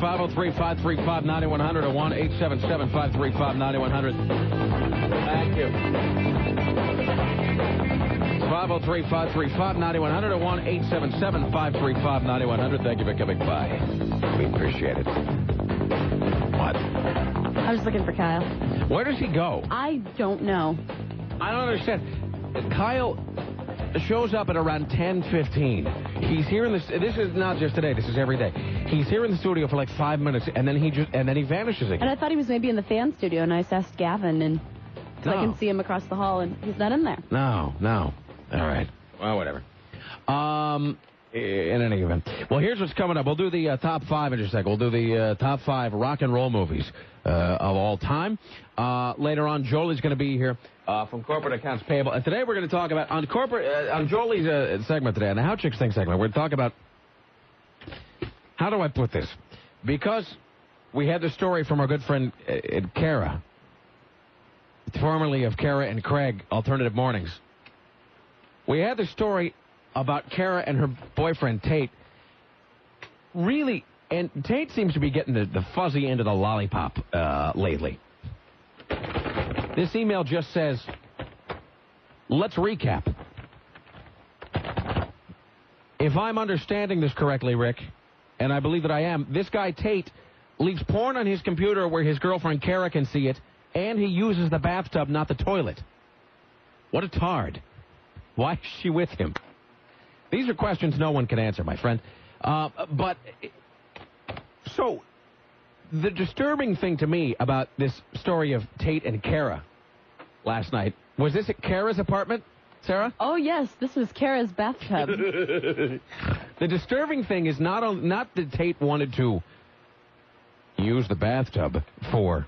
503-535-9100 or 1-877-535-9100. Thank you. 503-535-9100 or 1-877-535-9100. Thank you for coming by. We appreciate it. What? I was looking for Kyle. Where does he go? I don't know. I don't understand. Kyle shows up at around 10:15. He's here in this is not just today, this is every day. He's here in the studio for like 5 minutes and then he vanishes again. And I thought he was maybe in the fan studio, and I just asked Gavin and so I can see him across the hall, and he's not in there. No. All right. Well, whatever. In any event. Well, here's what's coming up. We'll do the top 5 in just a second. We'll do the top 5 rock and roll movies of all time. Later on, Jolie's going to be here from Corporate Accounts Payable. And today we're going to talk about, on Jolie's segment today, on the How Chicks Think segment, we're going to talk about, how do I put this? Because we had the story from our good friend Kara, formerly of Kara and Craig Alternative Mornings. We had the story about Kara and her boyfriend, Tate. Really, and Tate seems to be getting the fuzzy end of the lollipop lately. This email just says, let's recap. If I'm understanding this correctly, Rick, and I believe that I am, this guy, Tate, leaves porn on his computer where his girlfriend, Kara, can see it, and he uses the bathtub, not the toilet. What a tard. Why is she with him? These are questions no one can answer, my friend. So, the disturbing thing to me about this story of Tate and Kara last night, was this at Kara's apartment, Sarah? Oh, yes, this was Kara's bathtub. The disturbing thing is not that Tate wanted to use the bathtub for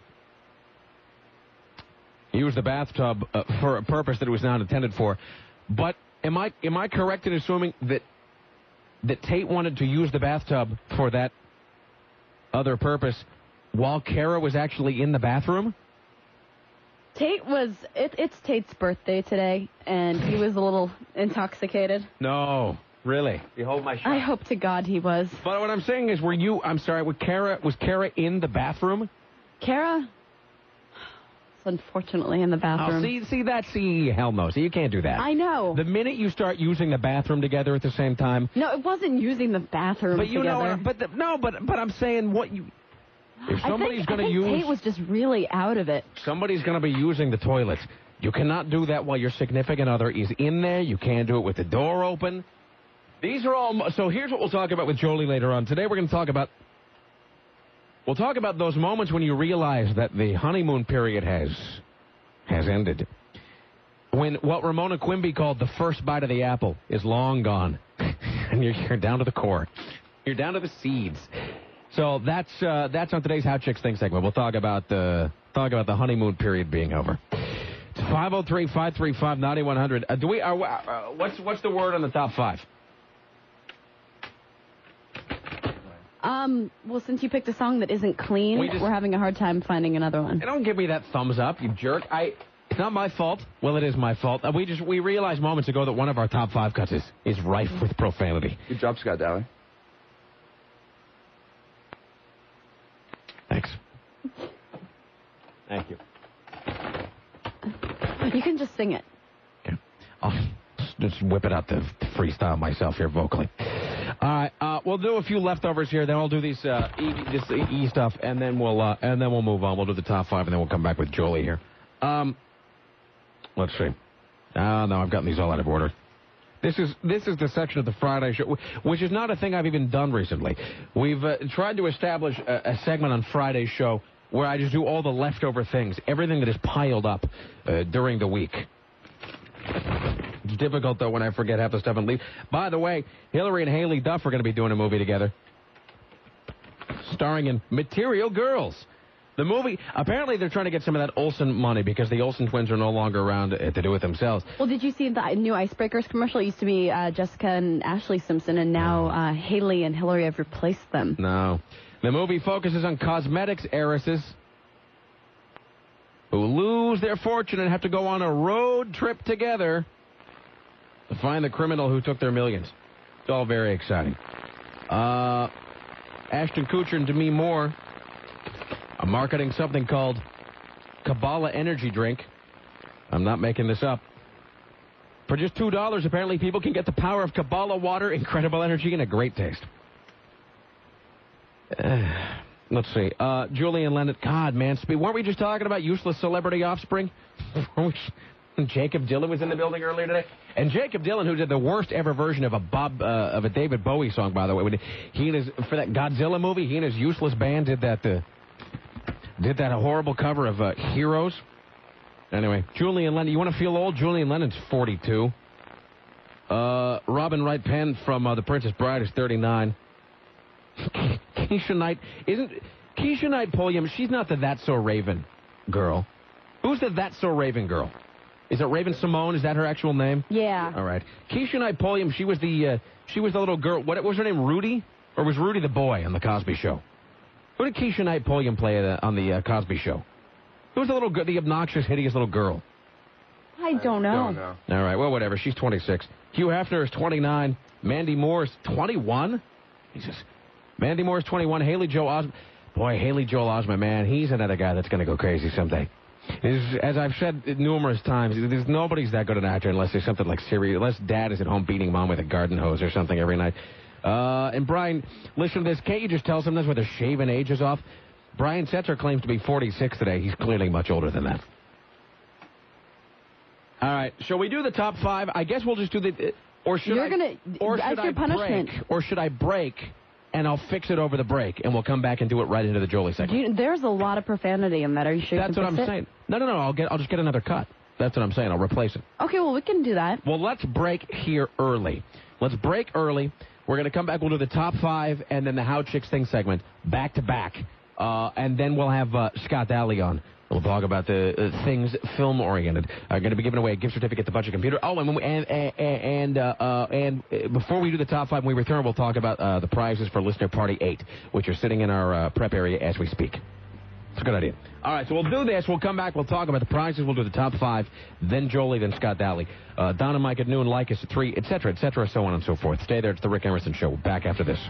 a purpose that it was not intended for, but am I correct in assuming that Tate wanted to use the bathtub for that other purpose while Kara was actually in the bathroom? It's Tate's birthday today, and he was a little intoxicated. No, really? You hold my shot. I hope to God he was. But what I'm saying is, was Kara in the bathroom? Kara? Unfortunately in the bathroom. Oh, hell no. See, you can't do that. I know. The minute you start using the bathroom together at the same time. No, it wasn't using the bathroom together. But I'm saying if somebody's going to use. Tate was just really out of it. Somebody's going to be using the toilet. You cannot do that while your significant other is in there. You can't do it with the door open. These are all. So here's what we'll talk about with Jolie later on. Today we're going to talk about. We'll talk about those moments when you realize that the honeymoon period has ended. When what Ramona Quimby called the first bite of the apple is long gone. And you're down to the core. You're down to the seeds. So that's on today's How Chicks Think segment. We'll talk about the honeymoon period being over. It's 503-535-9100. What's the word on the top 5? Well, since you picked a song that isn't clean, we're having a hard time finding another one. Don't give me that thumbs up, you jerk. It's not my fault. Well, it is my fault. We realized moments ago that one of our top 5 cuts is rife with profanity. Good job, Scott Daly. Thanks. Thank you. You can just sing it. Okay. I'll just whip it out to freestyle myself here vocally. All right, we'll do a few leftovers here. Then I'll do this E stuff, and then we'll move on. We'll do the top 5, and then we'll come back with Jolie here. Let's see. No, I've gotten these all out of order. This is the section of the Friday show, which is not a thing I've even done recently. We've tried to establish a segment on Friday's show where I just do all the leftover things, everything that is piled up during the week. It's difficult, though, when I forget half the stuff and leave. By the way, Hillary and Haley Duff are going to be doing a movie together, starring in Material Girls. The movie, apparently they're trying to get some of that Olsen money because the Olsen twins are no longer around to do it themselves. Well, did you see the new Icebreakers commercial? It used to be Jessica and Ashley Simpson, and now Haley and Hillary have replaced them. No. The movie focuses on cosmetics heiresses who lose their fortune and have to go on a road trip together to find the criminal who took their millions. It's all very exciting. Ashton Kutcher and Demi Moore are marketing something called Kabbalah Energy Drink. I'm not making this up. For just $2, apparently people can get the power of Kabbalah water, incredible energy, and a great taste. Let's see. Julian Lennon. God, man. Weren't we just talking about useless celebrity offspring? Jacob Dylan was in the building earlier today. And Jacob Dylan, who did the worst ever version of a David Bowie song, by the way. For that Godzilla movie, he and his useless band did that horrible cover of Heroes. Anyway, Julian Lennon. You want to feel old? Julian Lennon's 42. Robin Wright Penn from The Princess Bride is 39. Keisha Knight Pulliam, she's not the That's So Raven girl. Who's the That's So Raven girl? Is it Raven Simone? Is that her actual name? Yeah. All right. Keisha Knight Pulliam, she was the little girl. What was her name? Rudy? Or was Rudy the boy on The Cosby Show? Who did Keisha Knight Pulliam play on The Cosby Show? Who was the obnoxious, hideous little girl? I don't know. All right. Well, whatever. She's 26. Hugh Hefner is 29. Mandy Moore is 21. Jesus. Mandy Moore is 21. Haley Joel Osment. Boy, Haley Joel Osment, man, he's another guy that's going to go crazy someday. As I've said numerous times, nobody's that good an actor unless there's something like serious. Unless dad is at home beating mom with a garden hose or something every night. And Brian, listen to this. Can't you just tell sometimes where the shaven age is off? Brian Setzer claims to be 46 today. He's clearly much older than that. All right. Shall we do the top 5? I guess we'll just do the... Or should punishment. Or should I break... and I'll fix it over the break, and we'll come back and do it right into the Jolie segment. There's a lot of profanity in that. Are you sure That's what I'm saying. No. I'll just get another cut. That's what I'm saying. I'll replace it. Okay, well, we can do that. Well, let's break here early. Let's break early. We're going to come back. We'll do the top 5 and then the How Chicks Think segment back to back. And then we'll have Scott Daly on. We'll talk about the things film-oriented. I'm going to be giving away a gift certificate to Budget Computer. Oh, and before we do the top 5 when we return, we'll talk about the prizes for Listener Party 8, which are sitting in our prep area as we speak. It's a good idea. All right, so we'll do this. We'll come back. We'll talk about the prizes. We'll do the top 5, then Jolie, then Scott Daly. Don and Mike at noon, like us at 3, et cetera, so on and so forth. Stay there. It's the Rick Emerson Show. Back after this.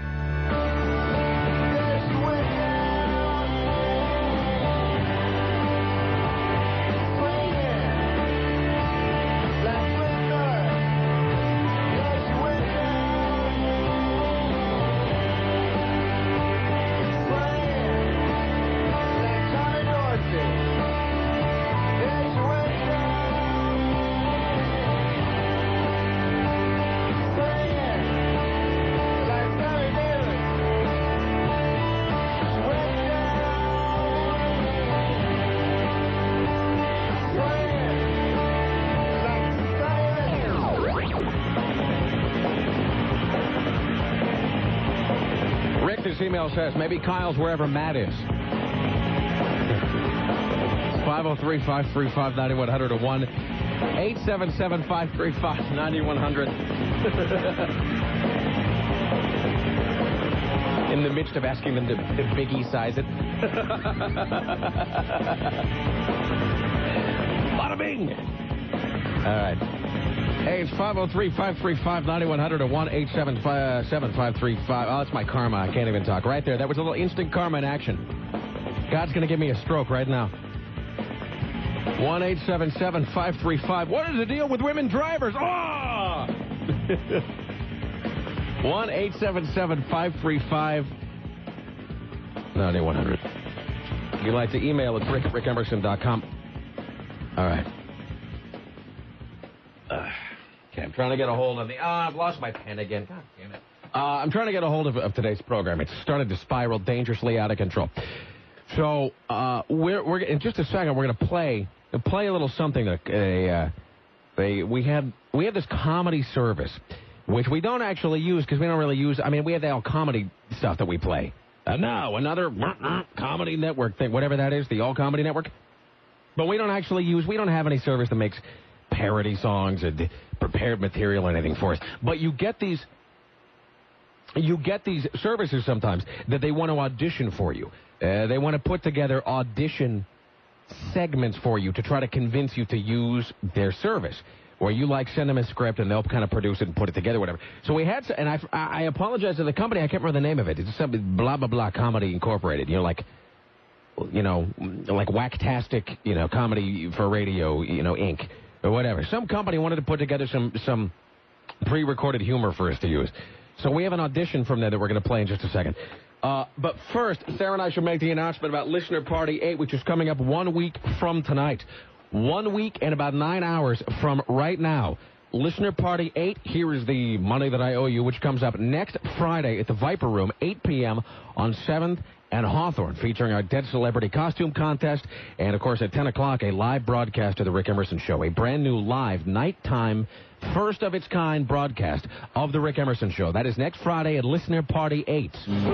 Email says maybe Kyle's wherever Matt is. 503-535-9100 or 1-877-535-9100. In the midst of asking them to Biggie size it. Bada bing! All right. Hey, it's 503-535-9100 or 1-877-535. Oh, that's my karma. I can't even talk. Right there. That was a little instant karma in action. God's going to give me a stroke right now. 1-877-535. What is the deal with women drivers? Oh! 1-877-535-9100. If you'd like to email, it's rick@rickemerson.com. All right. Okay, I'm trying to get a hold of the... I've lost my pen again. God damn it. I'm trying to get a hold of today's program. It's started to spiral dangerously out of control. So, we're in just a second, we're going to play a little something that we have this comedy service, which we don't actually use because we don't really use... I mean, we have the all comedy stuff that we play. No, another comedy network thing, whatever that is, the all comedy network. But we don't actually use... We don't have any service that makes parody songs or prepared material or anything for us. But you get these services sometimes that they want to audition for you. They want to put together audition segments for you to try to convince you to use their service. where you send them a script and they'll kind of produce it and put it together, whatever. So we had, and I apologize to the company. I can't remember the name of it. It's something blah blah blah Comedy Incorporated. Like Whacktastic, comedy for radio, Inc. or whatever. Some company wanted to put together some pre-recorded humor for us to use. So we have an audition from there that we're going to play in just a second. But first, Sarah and I should make the announcement about Listener Party 8, which is coming up 1 week from tonight. 1 week and about 9 hours from right now. Listener Party 8, here is the money that I owe you, which comes up next Friday at the Viper Room, 8 p.m. on 7th and Hawthorne, featuring our Dead Celebrity Costume Contest, and, of course, at 10 o'clock, a live broadcast of The Rick Emerson Show, a brand new live nighttime, first-of-its-kind broadcast of The Rick Emerson Show. That is next Friday at Listener Party 8.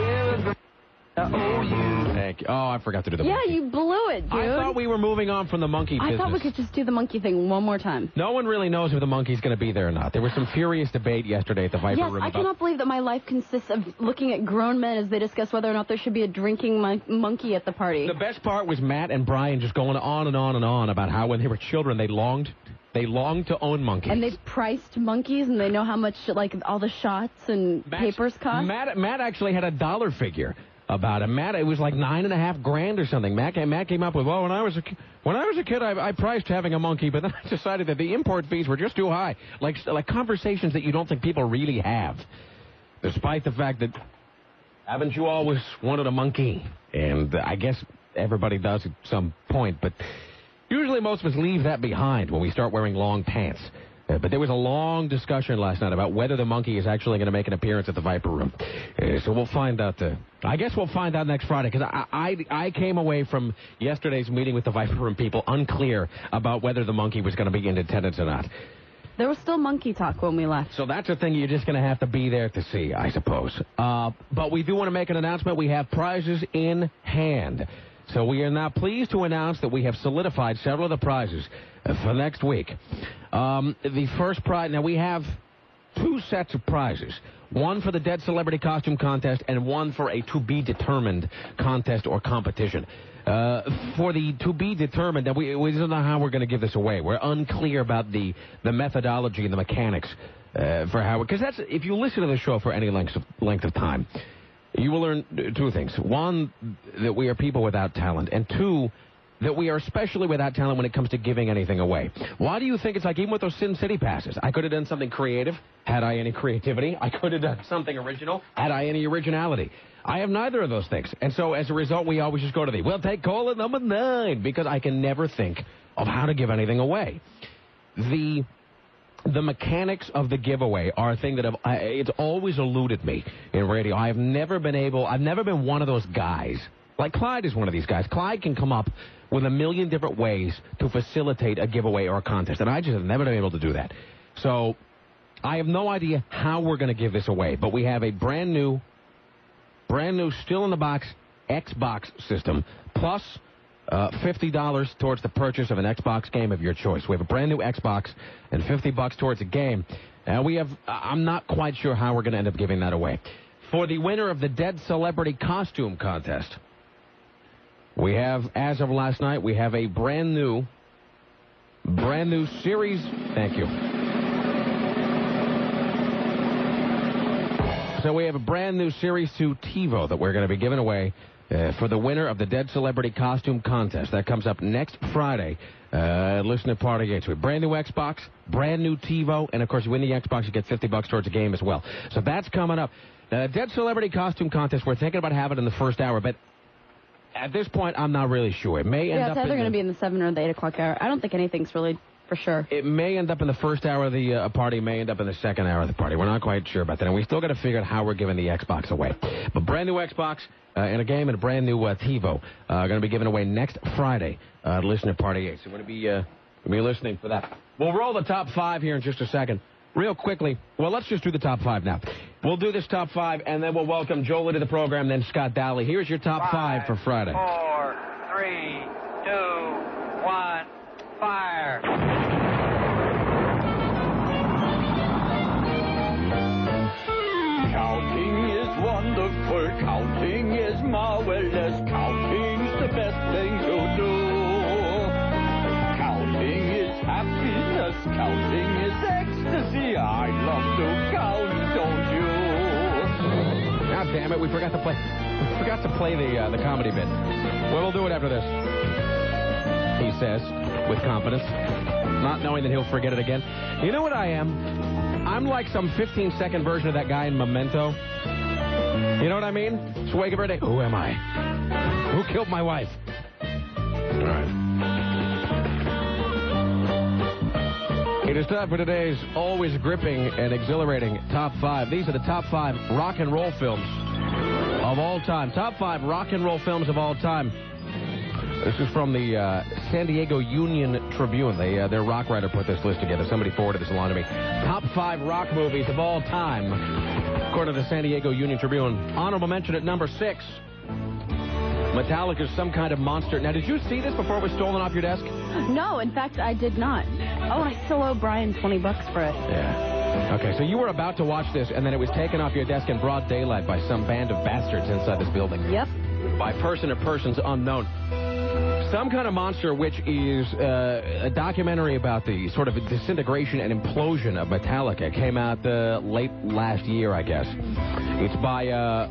Thank you. Oh, I forgot to do the monkey. Yeah, you blew it, dude. I thought we were moving on from the monkey business. I thought we could just do the monkey thing one more time. No one really knows if the monkey's going to be there or not. There was some furious debate yesterday at the Viper Room. I cannot believe that my life consists of looking at grown men as they discuss whether or not there should be a drinking monkey at the party. The best part was Matt and Brian just going on and on and on about how when they were children they longed to own monkeys. And they've priced monkeys, and they know how much all the shots and papers cost. Matt actually had a dollar figure about it. Matt, it was like $9,500 or something. Matt came up with, when I was a kid, I priced having a monkey, but then I decided that the import fees were just too high. Like conversations that you don't think people really have, despite the fact that haven't you always wanted a monkey? And I guess everybody does at some point, but usually most of us leave that behind when we start wearing long pants. But there was a long discussion last night about whether the monkey is actually going to make an appearance at the Viper Room. So we'll find out. I guess we'll find out next Friday, because I came away from yesterday's meeting with the Viper Room people unclear about whether the monkey was going to be in attendance or not. There was still monkey talk when we left. So that's a thing you're just going to have to be there to see, I suppose. But we do want to make an announcement. We have prizes in hand. So we are now pleased to announce that we have solidified several of the prizes for next week. The first prize, now we have 2 sets of prizes. One for the Dead Celebrity Costume Contest and one for a to-be-determined contest or competition. For the to-be-determined, now we don't know how we're going to give this away. We're unclear about the methodology and the mechanics for how, because that's, if you listen to the show for any length of time, you will learn 2 things. One, that we are people without talent. And 2, that we are especially without talent when it comes to giving anything away. Why do you think it's like even with those Sin City passes? I could have done something creative, had I any creativity. I could have done something original, had I any originality. I have neither of those things. And so as a result, we always just go to we'll take caller number 9, because I can never think of how to give anything away. The mechanics of the giveaway are a thing that it's always eluded me in radio. I've never been one of those guys. Like Clyde is one of these guys. Clyde can come up with a million different ways to facilitate a giveaway or a contest, and I just have never been able to do that. So I have no idea how we're going to give this away, but we have a brand new, still in the box Xbox system, plus $50 towards the purchase of an Xbox game of your choice. We have a brand new Xbox and $50 towards a game. I'm not quite sure how we're going to end up giving that away. For the winner of the Dead Celebrity Costume Contest, we have, as of last night, we have a brand new series. Thank you. So we have a brand new Series 2 TiVo that we're going to be giving away for the winner of the Dead Celebrity Costume Contest. That comes up next Friday. Listen to Party 8. So a brand new Xbox, brand new TiVo, and of course you win the Xbox, you get $50 towards the game as well. So that's coming up. Dead Celebrity Costume Contest, we're thinking about having it in the first hour, but at this point I'm not really sure. It may end up. It's either going to be in the 7 or the 8 o'clock hour. I don't think anything's really for sure. It may end up in the first hour of the party, may end up in the second hour of the party. We're not quite sure about that, and we still got to figure out how we're giving the Xbox away. But brand new Xbox and a game and a brand new TiVo going to be given away next Friday. Listen to Party 8. So we're going to be listening for that. We'll roll the top 5 here in just a second. Real quickly, well, let's just do the top 5 now. We'll do this top 5, and then we'll welcome Joel to the program, then Scott Dowley. Here's your top 5 for Friday. 4, 3, 2, 1, fire. Counting is wonderful, counting is marvelous, counting's the best thing to do. Counting is happiness, counting damn it, we forgot to play the comedy bit. Well, we'll do it after this, he says, with confidence, not knowing that he'll forget it again. You know what I am? I'm like some 15-second version of that guy in Memento. You know what I mean? Just wake up every day. Who am I? Who killed my wife? All right. It is time for today's always gripping and exhilarating top 5. These are the top 5 rock and roll films of all time. Top 5 rock and roll films of all time. This is from the San Diego Union Tribune. Their rock writer put this list together. Somebody forwarded this along to me. Top 5 rock movies of all time, according to the San Diego Union Tribune. Honorable mention at number 6. Metallica's Some Kind of Monster. Now, did you see this before it was stolen off your desk? No, in fact, I did not. Oh, and I still owe Brian $20 for it. Yeah. Okay, so you were about to watch this, and then it was taken off your desk in broad daylight by some band of bastards inside this building. Yep. By person or persons unknown. Some Kind of Monster, which is a documentary about the sort of disintegration and implosion of Metallica, came out late last year, I guess. It's by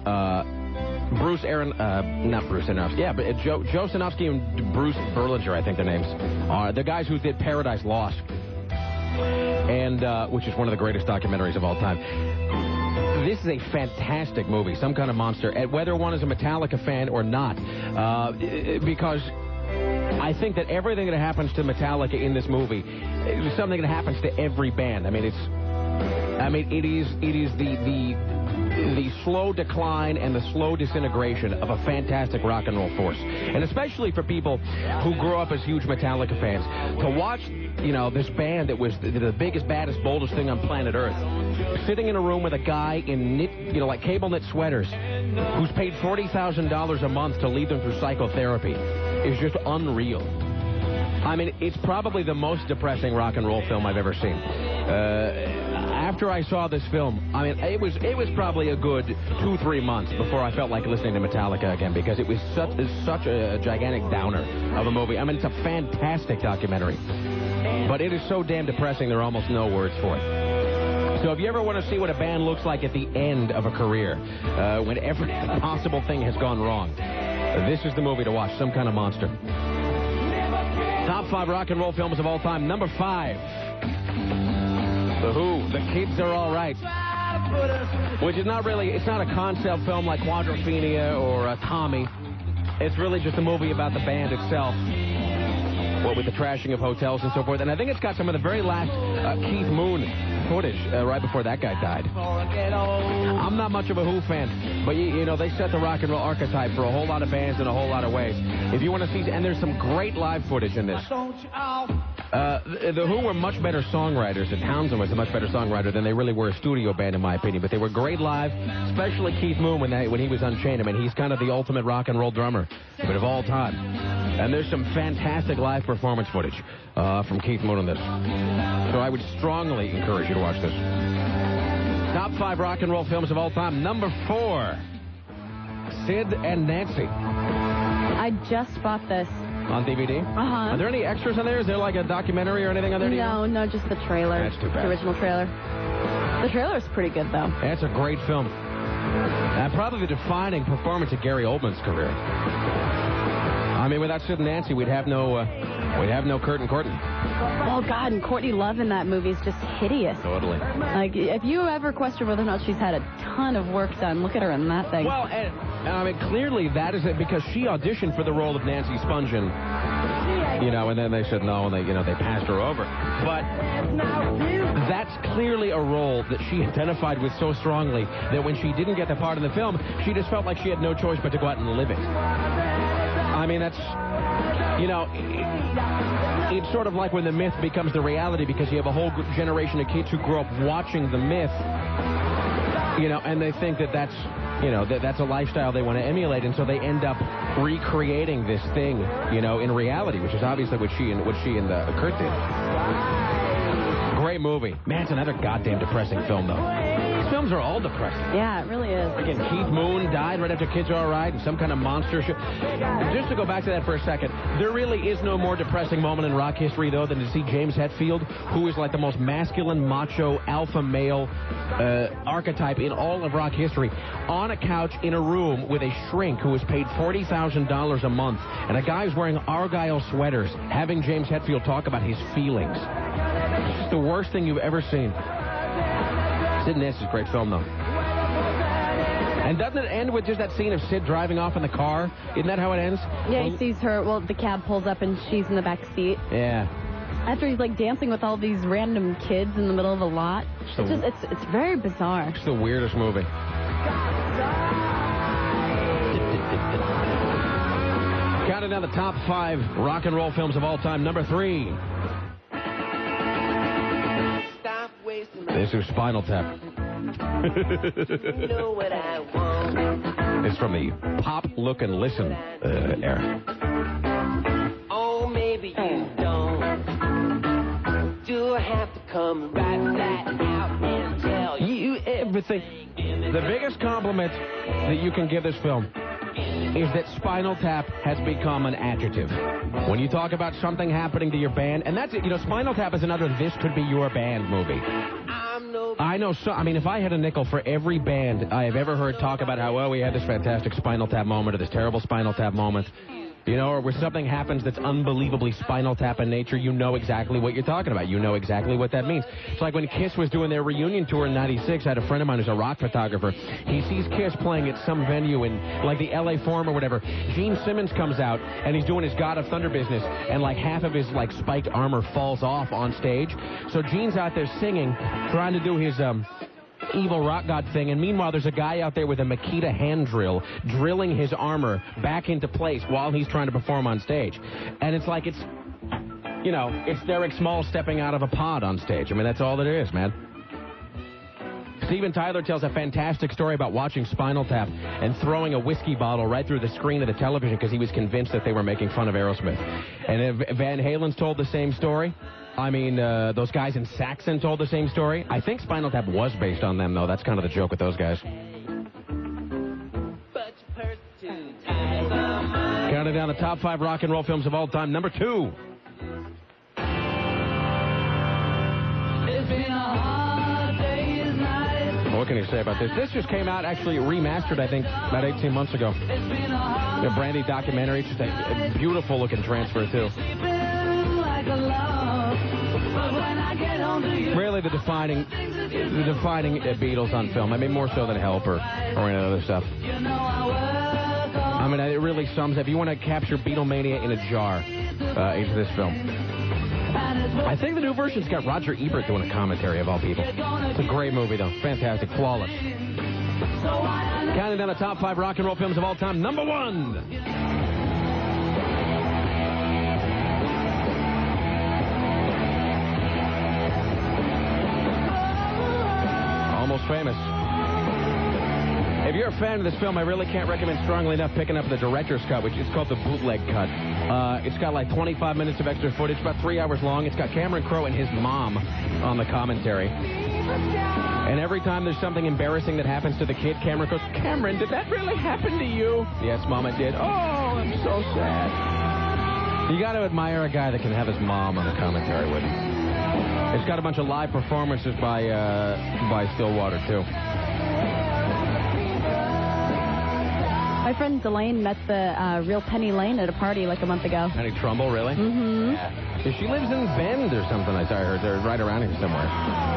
not Bruce Aronofsky. Yeah, but Joe Sinofsky and Bruce Berlinger, I think their names are. The guys who did Paradise Lost, and which is one of the greatest documentaries of all time. This is a fantastic movie, Some Kind of Monster, whether one is a Metallica fan or not, because I think that everything that happens to Metallica in this movie is something that happens to every band. It is the slow decline and the slow disintegration of a fantastic rock and roll force. And especially for people who grew up as huge Metallica fans, to watch, this band that was the biggest, baddest, boldest thing on planet Earth, sitting in a room with a guy in like cable knit sweaters, who's paid $40,000 a month to lead them through psychotherapy, is just unreal. It's probably the most depressing rock and roll film I've ever seen. After I saw this film, it was probably a good 2-3 months before I felt like listening to Metallica again, because it was such a gigantic downer of a movie. It's a fantastic documentary, but it is so damn depressing there are almost no words for it. So if you ever want to see what a band looks like at the end of a career, when every possible thing has gone wrong, this is the movie to watch, Some Kind of Monster. Top 5 rock and roll films of all time. Number 5. The Who, The Kids Are All Right. Which is it's not a concept film like Quadrophenia or Tommy. It's really just a movie about the band itself. What with the trashing of hotels and so forth. And I think it's got some of the very last Keith Moon footage right before that guy died. I'm not much of a Who fan, but they set the rock and roll archetype for a whole lot of bands in a whole lot of ways. If you want to see, and there's some great live footage in this. The Who were much better songwriters, and Townsend was a much better songwriter than they really were a studio band, in my opinion. But they were great live, especially Keith Moon when he was Unchained. He's kind of the ultimate rock and roll drummer, but of all time. And there's some fantastic live performance footage from Keith Moon on this. So I would strongly encourage you to watch this. Top 5 rock and roll films of all time. Number 4, Sid and Nancy. I just bought this. On DVD? Uh-huh. Are there any extras on there? Is there like a documentary or anything on there? No, just the trailer. That's too bad. The original trailer. The trailer is pretty good, though. That's a great film. Probably the defining performance of Gary Oldman's career. Without Sid and Nancy, we'd have no Kurt and Courtney. Oh, God, and Courtney Love in that movie is just hideous. Totally. If you ever question whether or not she's had a ton of work done, look at her in that thing. Well, clearly that is it, because she auditioned for the role of Nancy Spungen, and then they said no, and they passed her over. But that's clearly a role that she identified with so strongly that when she didn't get the part in the film, she just felt like she had no choice but to go out and live it. That's, it's sort of like when the myth becomes the reality, because you have a whole generation of kids who grew up watching the myth, and they think that's a lifestyle they want to emulate, and so they end up recreating this thing, in reality, which is obviously what she and Kurt did. great movie. Man, it's another goddamn depressing film, though. These films are all depressing. Yeah, it really is. Again, Keith Moon died right after Kids Are All Right, and some kind of monster show. Just to go back to that for a second, there really is no more depressing moment in rock history, though, than to see James Hetfield, who is like the most masculine, macho, alpha male archetype in all of rock history, on a couch in a room with a shrink who was paid $40,000 a month, and a guy who's wearing Argyle sweaters, having James Hetfield talk about his feelings. It's just the worst thing you've ever seen. Sid and Nancy's a great film, though. And doesn't it end with just that scene of Sid driving off in the car? Isn't that how it ends? Yeah, he sees her. Well, the cab pulls up and she's in the back seat. Yeah. After he's like dancing with all these random kids in the middle of a lot. It's very bizarre. It's the weirdest movie. Counting down the top 5 rock and roll films of all time. Number 3. This is Spinal Tap. It's from the Pop, Look, and Listen era. Oh, maybe you don't. Do I have to come right flat out and tell you everything? The biggest compliment that you can give this film is that Spinal Tap has become an adjective. When you talk about something happening to your band, and that's it, Spinal Tap is another This Could Be Your Band movie. I know, if I had a nickel for every band I have ever heard talk about how, well, we had this fantastic Spinal Tap moment or this terrible Spinal Tap moment, or where something happens that's unbelievably Spinal Tap in nature, you know exactly what you're talking about. You know exactly what that means. It's like when Kiss was doing their reunion tour in '96, I had a friend of mine who's a rock photographer. He sees Kiss playing at some venue in, like, the LA Forum or whatever. Gene Simmons comes out, and he's doing his God of Thunder business, and, like, half of his, like, spiked armor falls off on stage. So Gene's out there singing, trying to do his, evil rock god thing, and meanwhile there's a guy out there with a Makita hand drill drilling his armor back into place while he's trying to perform on stage. And it's like it's Derek Small stepping out of a pod on stage. I mean, that's all that it is, man. Steven Tyler tells a fantastic story about watching Spinal Tap and throwing a whiskey bottle right through the screen of the television because he was convinced that they were making fun of Aerosmith. And Van Halen's told the same story. I mean, those guys in Saxon told the same story. I think Spinal Tap was based on them, though. That's kind of the joke with those guys. Counting down the top 5 rock and roll films of all time. Number 2. What can you say about this? This just came out, actually remastered, I think, about 18 months ago. The Brandy documentary. It's just a beautiful-looking transfer, too. Really the defining Beatles on film. I mean, more so than Help or any other stuff. I mean, it really sums up. If you want to capture Beatlemania in a jar, it's this film. I think the new version's got Roger Ebert doing a commentary, of all people. It's a great movie, though. Fantastic. Flawless. Counting down the top 5 rock and roll films of all time. Number 1. Almost Famous. If you're a fan of this film, I really can't recommend strongly enough picking up the director's cut, which is called the bootleg cut. It's got like 25 minutes of extra footage, about 3 hours long. It's got Cameron Crowe and his mom on the commentary. And every time there's something embarrassing that happens to the kid, Cameron goes, "Cameron, did that really happen to you?" "Yes, Mom, it did." "Oh, I'm so sad." You got to admire a guy that can have his mom on the commentary with him. It's got a bunch of live performances by Stillwater, too. My friend Delane met the real Penny Lane at a party like a month ago. Penny Trumbull, really? Mm-hmm. Yeah. She lives in Bend or something, I heard. They're right around here somewhere.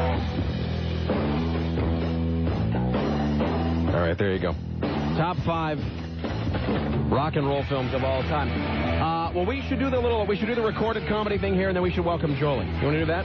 All right, there you go. Top 5 rock and roll films of all time. Well, we should do the recorded comedy thing here, and then we should welcome Jolie. You want to do that?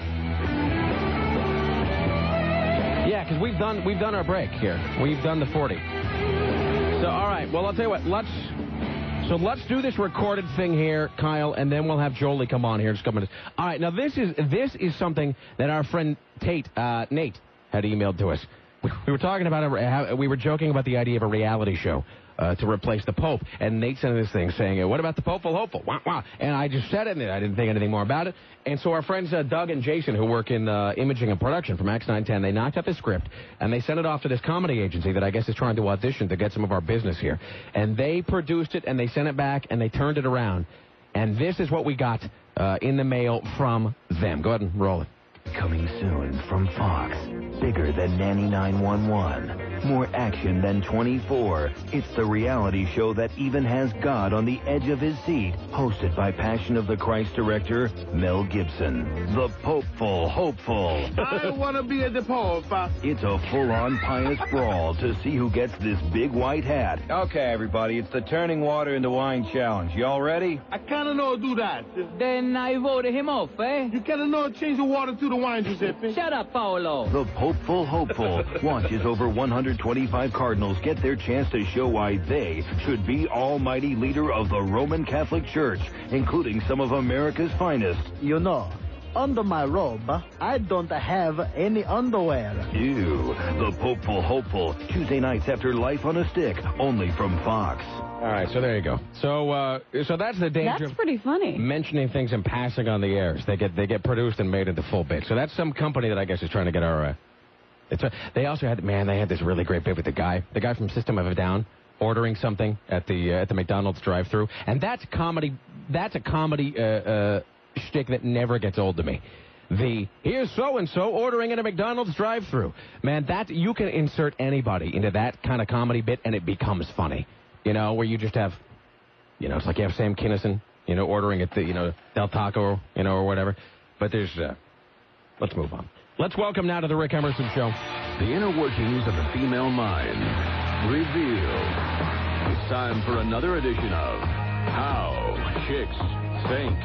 Yeah, because we've done our break here. We've done the 40. So, all right. Well, I'll tell you what. Let's do this recorded thing here, Kyle, and then we'll have Jolie come on here in just a couple minutes. All right. Now, this is something that our friend Nate had emailed to us. we were talking about we were joking about the idea of a reality show to replace the Pope, and Nate sent this thing saying, "What about the Popeful Hopeful?" Wah, wah. And I just said it, and I didn't think anything more about it. And so our friends Doug and Jason, who work in imaging and production from Max 910, they knocked up the script, and they sent it off to this comedy agency that I guess is trying to audition to get some of our business here. And they produced it, and they sent it back, and they turned it around. And this is what we got in the mail from them. Go ahead and roll it. Coming soon from Fox. Bigger than Nanny 911. More action than 24. It's the reality show that even has God on the edge of his seat. Hosted by Passion of the Christ director Mel Gibson. The Popeful Hopeful. I want to be the Pope. It's a full-on pious brawl to see who gets this big white hat. Okay, everybody, it's the Turning Water into Wine Challenge. Y'all ready? I kind of know do that. Then I voted him off, eh? You kind of know change the water to the wine, Giuseppe. Shut up, Paolo. The Popeful Hopeful. Watch as over 125 Cardinals get their chance to show why they should be almighty leader of the Roman Catholic Church, including some of America's finest. You know, under my robe, I don't have any underwear. Ew. The Popeful Hopeful. Tuesday nights after Life on a Stick, only from Fox. All right, so there you go. So that's the danger. That's pretty funny. Mentioning things and passing on the airs. They get produced and made into full bits. So that's some company that I guess is trying to get our. They also had they had this really great bit with the guy from System of a Down ordering something at the McDonald's drive-thru, and that's comedy. That's a comedy shtick that never gets old to me. Here's so-and-so ordering in a McDonald's drive-thru. Man, that you can insert anybody into that kind of comedy bit and it becomes funny. You know, where you just have, it's like you have Sam Kinison, ordering at the, Del Taco, or whatever. But there's, let's move on. Let's welcome now to the Rick Emerson Show. The inner workings of the female mind revealed. It's time for another edition of How Chicks Think.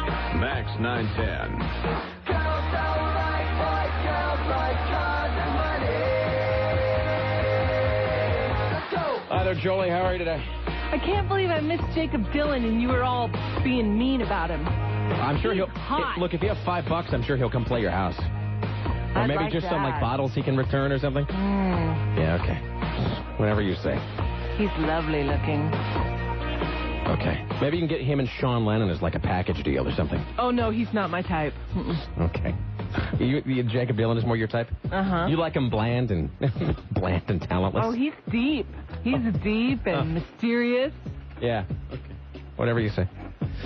Max 910. Girls don't like boys, girls like cars and money. Let's go. Hi there, Jolie. How are you today? I can't believe I missed Jacob Dylan and you were all being mean about him. I'm sure he'll... hot. Look, if you have $5, I'm sure he'll come play your house. Or I'd maybe like just some that. bottles he can return or something. Yeah, okay. Whatever you say. He's lovely looking. Okay. Maybe you can get him and Sean Lennon as like a package deal or something. Oh, no, he's not my type. Okay. Jacob Dylan is more your type? Uh-huh. You like him bland and talentless? Oh, he's deep. He's deep and mysterious. Yeah. Okay. Whatever you say.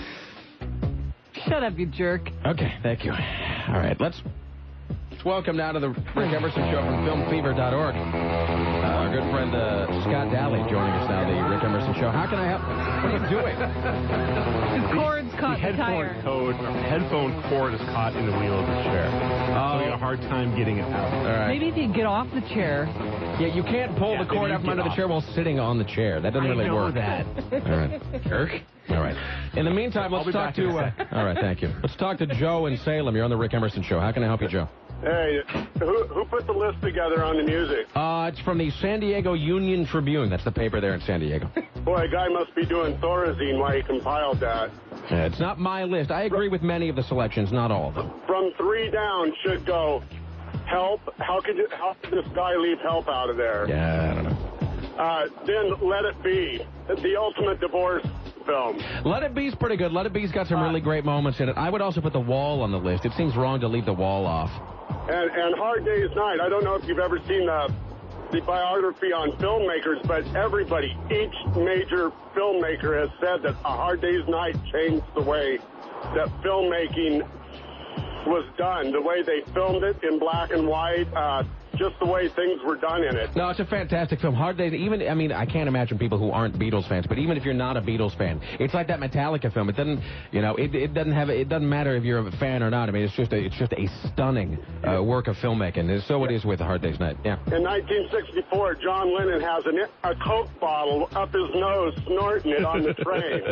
Shut up, you jerk. Okay, thank you. All right, let's welcome now to the Rick Emerson Show from filmfever.org. Our good friend Scott Daly joining us now, the Rick Emerson Show. How can I help? What are you doing? His cord's caught in the tire. Headphone cord is caught in the wheel of the chair. So we had a hard time getting it out. All right. Maybe if you get off the chair. Yeah, you can't pull the cord out from under the chair while sitting on the chair. That doesn't really work. I know that. All right. Jerk. All right. In the meantime, let's talk to... all right, thank you. Let's talk to Joe in Salem. You're on the Rick Emerson Show. How can I help you, Joe? Hey, who put the list together on the music? It's from the San Diego Union Tribune. That's the paper there in San Diego. Boy, a guy must be doing Thorazine while he compiled that. It's not my list. I agree with many of the selections, not all of them. From 3 down should go Help. How could this guy leave Help out of there? Yeah, I don't know. Then Let It Be, the ultimate divorce film. Let It Be's pretty good. Let It Be's got some really great moments in it. I would also put The Wall on the list. It seems wrong to leave The Wall off. And Hard Day's Night. I don't know if you've ever seen the biography on filmmakers, but everybody, each major filmmaker has said that A Hard Day's Night changed the way that filmmaking was done, the way they filmed it in black and white, just the way things were done in it. No, it's a fantastic film. Hard Days, I can't imagine people who aren't Beatles fans, but even if you're not a Beatles fan, it's like that Metallica film. It doesn't, it doesn't matter if you're a fan or not. I mean, it's just a stunning work of filmmaking. So it is with A Hard Day's Night. Yeah. In 1964, John Lennon has a Coke bottle up his nose, snorting it on the train.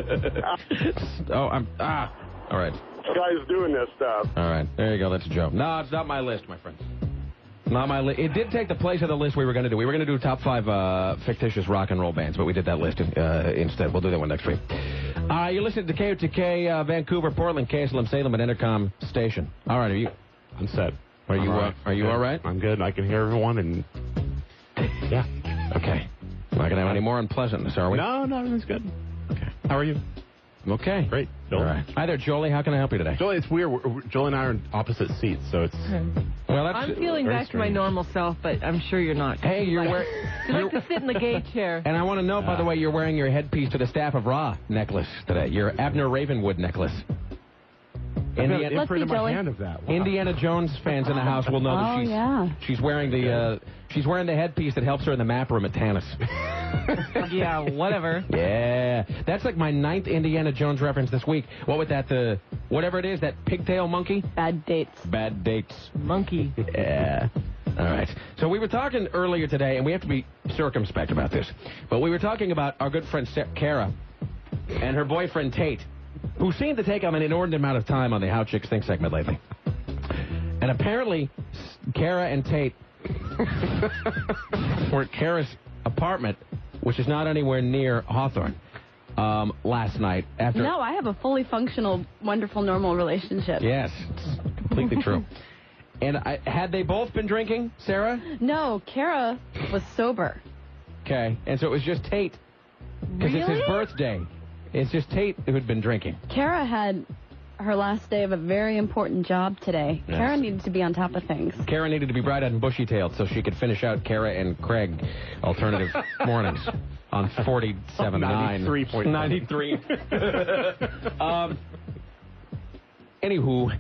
All right. This guy's doing this stuff. All right, there you go. That's Joe. No, it's not my list, my friend. Not my list. It did take the place of the list we were going to do. We were going to do top 5 fictitious rock and roll bands, but we did that list instead. We'll do that one next week. You're listening to KOTK, Vancouver, Portland, KSLM, Salem, and Intercom Station. All right, I'm set. Are you all right? I'm good. I can hear everyone, and Yeah. Okay. Not going to have any more unpleasantness, are we? No, everything's good. Okay. How are you? I'm okay. Great. Joel. All right. Hi there, Jolie. How can I help you today? Jolie, it's weird. Joel and I are in opposite seats, so it's... Well, that's I'm feeling very back to my strange. normal self, but I'm sure you're not. Hey, you're wearing... You like to sit in the gay chair. And I want to note, by the way, you're wearing your headpiece to the Staff of Ra necklace today. Your Abner Ravenwood necklace. Indiana, Let's see, Joey. hand of that. Wow. Indiana Jones fans in the house will know that she's wearing the headpiece that helps her in the map room at Tanis. Yeah, whatever. Yeah, that's like my 9th Indiana Jones reference this week. What with that, whatever it is, that pigtail monkey? Bad dates. Bad dates. Monkey. Yeah. All right. So we were talking earlier today, and we have to be circumspect about this, but we were talking about our good friend Kara and her boyfriend Tate, who seemed to take an inordinate amount of time on the How Chicks Think segment lately. And apparently, Kara and Tate were at Kara's apartment, which is not anywhere near Hawthorne, last night. After No, I have a fully functional, wonderful, normal relationship. Yes, it's completely true. And had they both been drinking, Sarah? No, Kara was sober. Okay, and so it was just Tate, because it's his birthday. It's just Tate who had been drinking. Kara had her last day of a very important job today. Yes. Kara needed to be on top of things. Kara needed to be bright-eyed and bushy-tailed so she could finish out Kara and Craig alternative mornings on 47.9. 93. Anywho,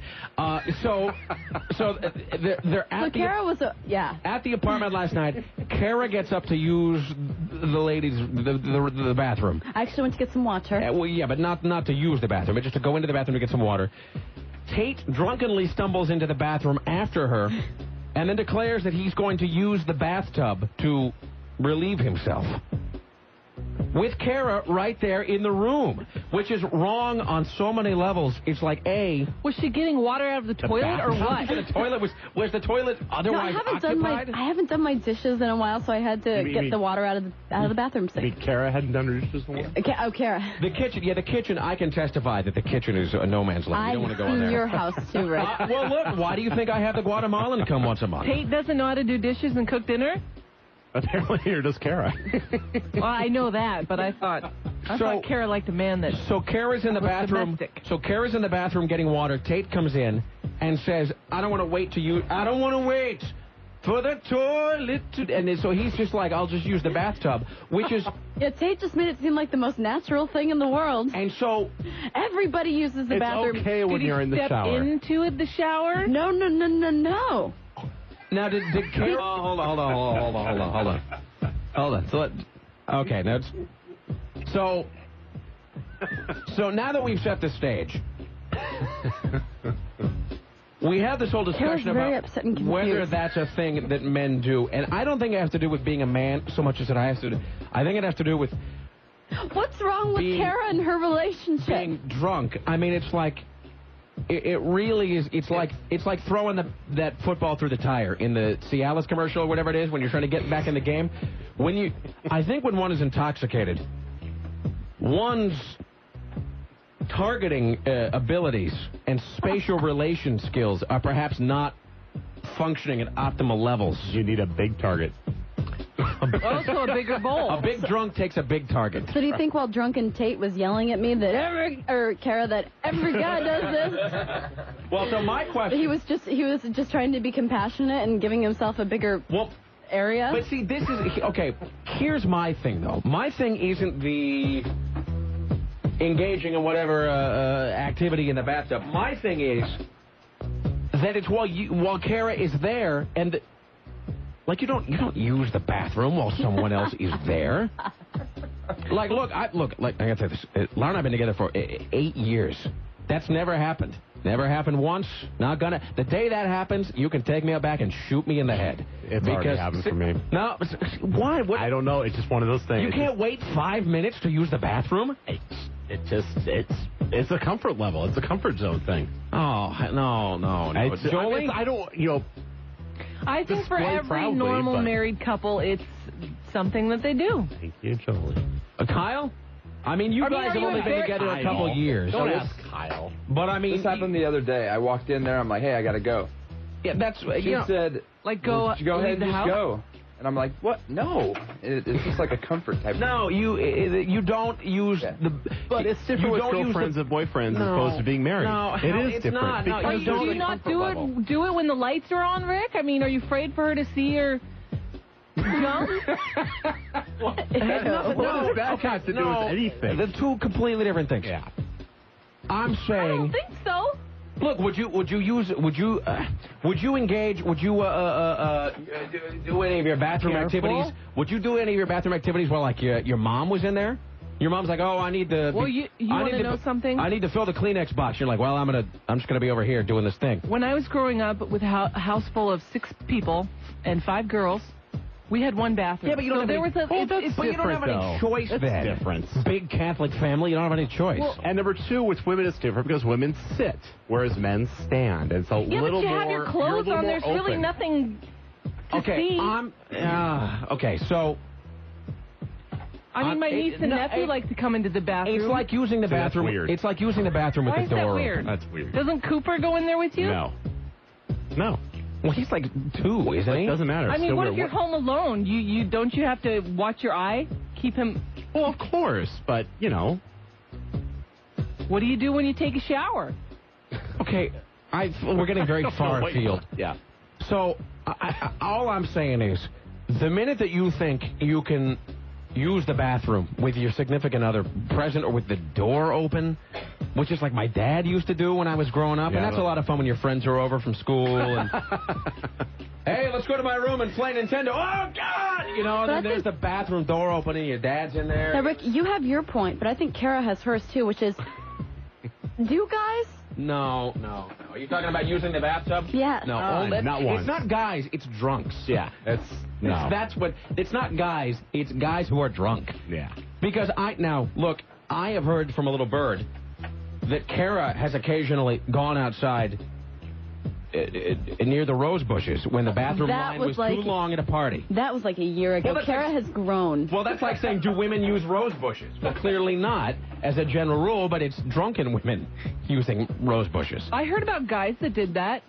they're at Kara was at the apartment last night. Kara gets up to use the ladies' the bathroom. I actually went to get some water. Well, yeah, but not to use the bathroom, but just to go into the bathroom to get some water. Tate drunkenly stumbles into the bathroom after her, and then declares that he's going to use the bathtub to relieve himself. With Kara right there in the room, which is wrong on so many levels. It's like, was she getting water out of the toilet or what? The toilet was the toilet otherwise occupied? I haven't done my dishes in a while, so I had to get the water out of the bathroom sink. You mean Kara hadn't done her dishes in a while? Kara. The kitchen. I can testify that the kitchen is a no man's land. You don't want to go in there. Your house too, right? Well, look. Why do you think I have the Guatemalan come once a month? Tate doesn't know how to do dishes and cook dinner? Apparently, here does Kara. Well, I know that, but I thought Kara liked a man that. So Kara's in the bathroom. Domestic. So Kara's in the bathroom getting water. Tate comes in and says, "I don't want to wait for the toilet to." And so he's just like, "I'll just use the bathtub," which is Tate just made it seem like the most natural thing in the world. And so everybody uses the bathroom. It's okay when you're in the shower. Did he step into the shower? No. Now, did Kara... Oh, hold on. Okay, now so now that we've set the stage, we have this whole discussion about whether that's a thing that men do. And I don't think it has to do with being a man so much as it has to do... I think it has to do with... What's wrong with Kara and her relationship? Being drunk. I mean, it's like... It really is. It's like throwing that football through the tire in the Cialis commercial or whatever it is when you're trying to get back in the game. I think when one is intoxicated, one's targeting abilities and spatial relation skills are perhaps not functioning at optimal levels. You need a big target. Also a bigger bowl. A big drunk takes a big target. So do you think while drunken Tate was yelling at me that Kara, that every guy does this? Well, so my question... He was just trying to be compassionate and giving himself a bigger area? But see, this is... Okay, here's my thing, though. My thing isn't the engaging in whatever activity in the bathtub. My thing is that it's while Kara is there and... Like, you don't use the bathroom while someone else is there. Like, I gotta say this. Laura and I have been together for 8 years. That's never happened. Never happened once. Not gonna. The day that happens, you can take me out back and shoot me in the head. It's already happened for me. No, why? What? I don't know. It's just one of those things. You can't wait 5 minutes to use the bathroom? It's a comfort level. It's a comfort zone thing. Oh, no. Jolie? I don't, I think for every normal married couple, it's something that they do. Thank you, Jolie. Kyle? I mean, you guys have only been together a couple years. Don't ask Kyle. But, I mean... This happened the other day. I walked in there. I'm like, hey, I got to go. Yeah, that's... She said... Like, go ahead and just go. And I'm like, what? No. It's just like a comfort type. No, you don't use the. But it's different with girlfriends and boyfriends as opposed to being married. No, it is it's different. not. No, Do you not do it when the lights are on, Rick? I mean, are you afraid for her to see your junk? What does that have to do with anything? They're two completely different things. Yeah. I'm I saying. don't think so. Look, would you engage? Would you do any of your bathroom activities? Would you do any of your bathroom activities while like your mom was in there? Your mom's like, oh, I need to. Well, you want to know something? I need to fill the Kleenex box. You're like, well, I'm just gonna be over here doing this thing. When I was growing up with a house full of 6 people and 5 girls, we had one bathroom. Yeah, but you don't have you don't have any choice That's then. different. Big Catholic family, you don't have any choice. Well, and number 2, with women, it's different because women sit, whereas men stand. And so yeah, little but you more, have your clothes on. There's really nothing to see. Okay, so. I mean, my niece and nephew like to come into the bathroom. It's like using the bathroom. That's weird. It's like using the bathroom with Why the door is that weird? open. That's weird. Doesn't Cooper go in there with you? No. Well, he's like 2, isn't he? It doesn't matter. I mean, what if you're home alone? Don't you have to watch your eye? Keep him. Well, of course, but What do you do when you take a shower? Okay, we're getting very far afield. Yeah. So, all I'm saying is, the minute that you think you can use the bathroom with your significant other present or with the door open, which is like my dad used to do when I was growing up, and that's a lot of fun when your friends are over from school and hey, let's go to my room and play Nintendo. Oh God, and then there's the bathroom door open and your dad's in there. Now, Rick, you have your point, but I think Kara has hers too, which is, do guys? No. Are you talking about using the bathtub? Yeah. No, not once. It's not guys, it's drunks. Yeah, It's not guys, it's guys who are drunk. Yeah. Because I have heard from a little bird that Kara has occasionally gone outside near the rose bushes when the bathroom line was too long at a party. That was like a year ago. Well, Kara has grown. Well, that's like saying, do women use rose bushes? Well, clearly not, as a general rule, but it's drunken women using rose bushes. I heard about guys that did that.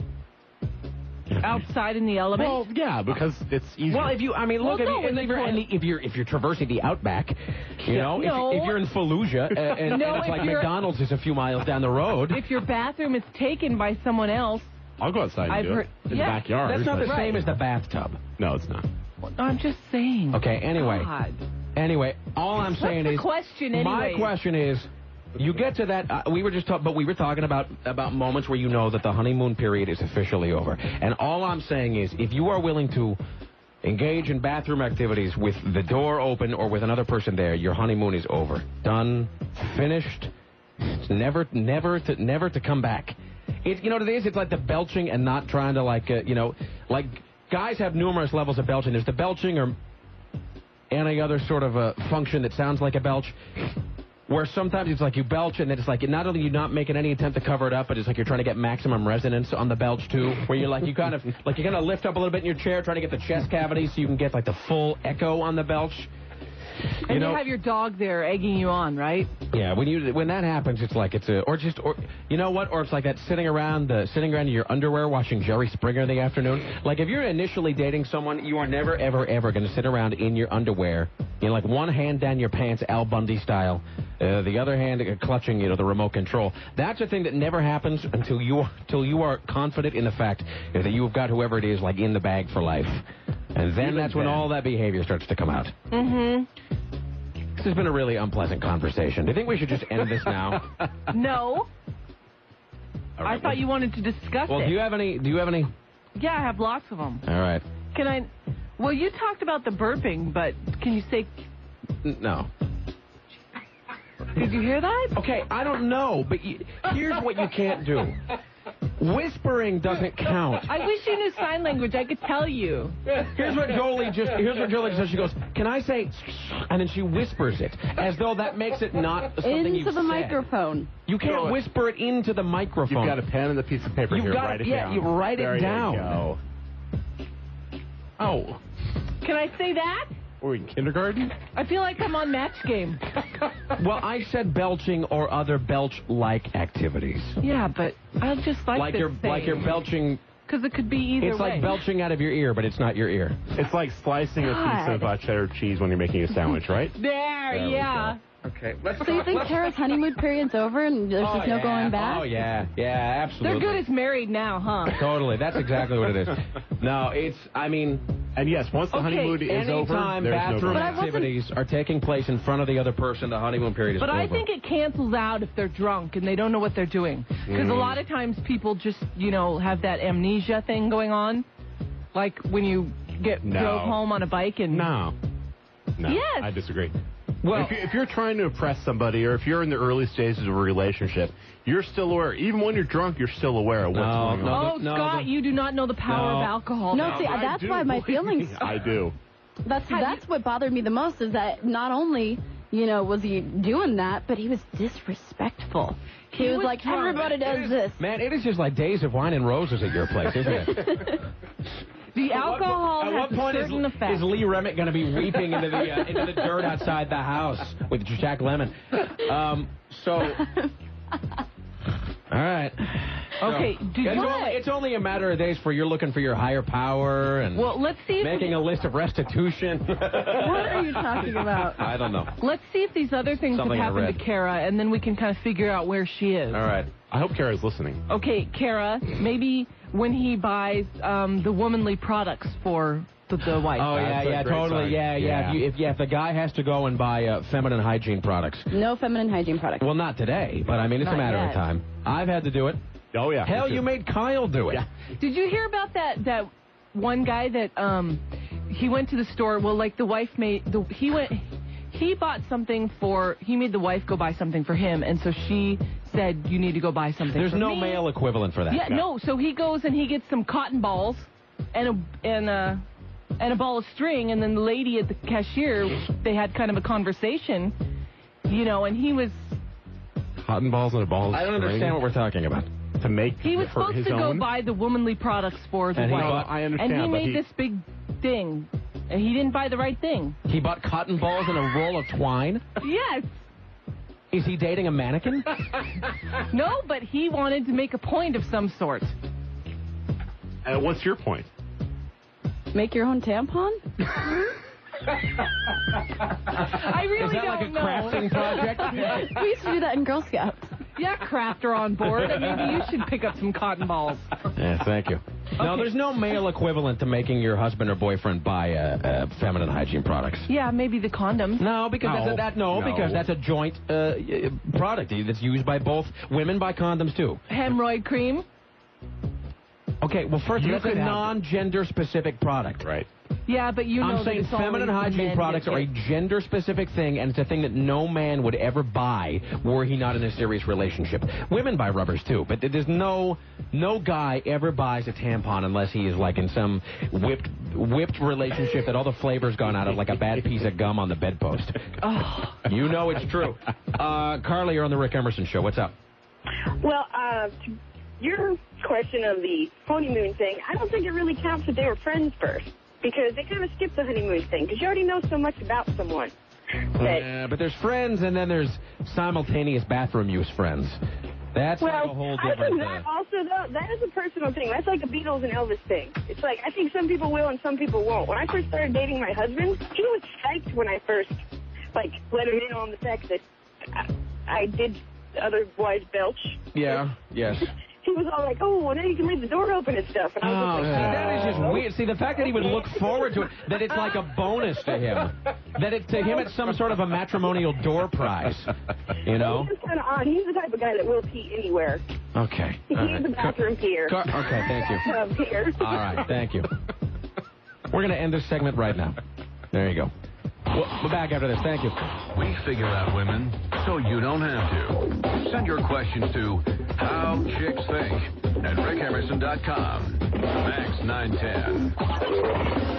Outside in the element? Well, yeah, because it's easier. Well, if you're traversing the outback, if you're in Fallujah and it's like McDonald's is a few miles down the road. If your bathroom is taken by someone else, I'll go outside and do it in the backyard. That's not the same as the bathtub. No, it's not. I'm just saying. Okay. Anyway, God. all I'm saying is. Question anyway. My question is. You get to that. We were talking about moments where you know that the honeymoon period is officially over. And all I'm saying is, if you are willing to engage in bathroom activities with the door open or with another person there, your honeymoon is over, done, finished. It's never to come back. It's what it is. It's like the belching and not trying to like guys have numerous levels of belching. There's the belching or any other sort of a function that sounds like a belch. Where sometimes it's like you belch and then it's like not only you're not making any attempt to cover it up, but it's like you're trying to get maximum resonance on the belch too. Where you're like you kind of lift up a little bit in your chair, trying to get the chest cavity so you can get like the full echo on the belch. And you have your dog there egging you on, right? Yeah, when that happens, it's like or you know what? Or it's like that sitting around in your underwear watching Jerry Springer in the afternoon. Like if you're initially dating someone, you are never ever ever going to sit around in your underwear, like one hand down your pants, Al Bundy style, the other hand clutching the remote control. That's a thing that never happens until you are confident in the fact that you've got whoever it is like in the bag for life. And then that's when all that behavior starts to come out. Mm-hmm. This has been a really unpleasant conversation. Do you think we should just end this now? No. Right, I thought you wanted to discuss it. Well, do you have any? Yeah, I have lots of them. All right. Can I? Well, you talked about the burping, but can you say? No. Did you hear that? Okay, I don't know, but here's what you can't do. Whispering doesn't count. I wish you knew sign language. I could tell you. Here's what Jolie says. She goes, "Can I say?" And then she whispers it as though that makes it not something you've into the microphone. You can't whisper it into the microphone. You've got a pen and a piece of paper here. Write it down. You write it down. There you go. Oh. Can I say that? We're in kindergarten? I feel like I'm on Match Game. Well, I said belching or other belch-like activities. Yeah, but I just like you're belching Because it could be either It's way. like belching out of your ear, but it's not your ear. It's like slicing a piece of cheddar cheese when you're making a sandwich, right? There, yeah. Okay, So you think Kara's honeymoon period's over and there's just no going back? Oh, yeah. Yeah, absolutely. They're good as married now, huh? Totally. That's exactly what it is. No, And yes, once the honeymoon is over, anytime there's bathroom no activities are taking place in front of the other person, the honeymoon period is But over. I think it cancels out if they're drunk and they don't know what they're doing. Because a lot of times people just, have that amnesia thing going on. Like when you drove home on a bike and... No. Yes. I disagree. Well, if you're trying to impress somebody or if you're in the early stages of a relationship, you're still aware. Even when you're drunk, you're still aware of what's going on. Scott, you do not know the power of alcohol. No, see, that's why my feelings... I do. That's what bothered me the most is that not only, was he doing that, but he was disrespectful. He was like, everybody does this. Man, it is just like days of wine and roses at your place, isn't it? The alcohol At what point effect. is Lee Remick going to be weeping into the dirt outside the house with Jack Lemmon? All right. Okay, It's only a matter of days before you're looking for your higher power and let's see making a list of restitution. What are you talking about? I don't know. Let's see if these other things Something I have happened read. to Kara, and then we can kind of figure out where she is. All right. I hope Kara's listening. Okay, Kara, maybe when he buys the womanly products for the wife. Oh, yeah, totally. Yeah. If the guy has to go and buy feminine hygiene products. No feminine hygiene products. Well, not today, but I mean, it's Not a matter yet. of time. I've had to do it. Oh, yeah. Hell, you made Kyle do it. Yeah. Did you hear about that one guy that he went to the store? Well, like the wife he bought something he made the wife go buy something for him, and so she said, you need to go buy something There's for no me. male equivalent for that. Yeah, no. So he goes and he gets some cotton balls and a ball of string, and then the lady at the cashier, they had kind of a conversation, and he was... Cotton balls and a ball of I don't string understand what we're talking about. To make He was for supposed his to go own? buy the womanly products for the And he wife. bought- I understand, and he but made this big thing, and he didn't buy the right thing. He bought cotton balls and a roll of twine? Yes. Is he dating a mannequin? No, but he wanted to make a point of some sort. What's your point? Make your own tampon? I really Is that don't like a know. crafting project? We used to do that in Girl Scouts. Yeah, crafter on board. And maybe you should pick up some cotton balls. Yeah, thank you. No, there's no male equivalent to making your husband or boyfriend buy feminine hygiene products. Yeah, maybe the condoms. No, because because that's a joint product that's used by both women buy condoms too. Hemorrhoid cream. Okay, well first You that's a could have- non-gender specific product. Right. Yeah, but you know I'm that saying it's always feminine the hygiene men products get are a it. gender-specific thing, and it's a thing that no man would ever buy were he not in a serious relationship. Women buy rubbers too, but there's no guy ever buys a tampon unless he is like in some whipped relationship that all the flavor's gone out of, like a bad piece of gum on the bedpost. Oh. You know it's true. Carly, you're on the Rick Emerson Show. What's up? Well, your question of the honeymoon thing, I don't think it really counts if they were friends first, because they kind of skip the honeymoon thing, because you already know so much about someone. But there's friends, and then there's simultaneous bathroom use friends. That's like a whole I different... think that also, though, that is a personal thing. That's like a Beatles and Elvis thing. It's like, I think some people will and some people won't. When I first started dating my husband, he was psyched when I first, let him in on the fact that I did other boys belch. Yeah, yes. He was all like, oh, well, now you can leave the door open and stuff. And I was just like, that is just weird. See, the fact that he would look forward to it, that it's like a bonus to him. That to him it's some sort of a matrimonial door prize. You know? He's just kind of odd. He's the type of guy that will pee anywhere. Okay. He's a bathroom peer. Okay, thank you. Peer. All right, thank you. We're going to end this segment right now. There you go. We're back after this. Thank you. We figure out women so you don't have to. Send your questions to HowChicksThink at rickemerson.com. Max 910.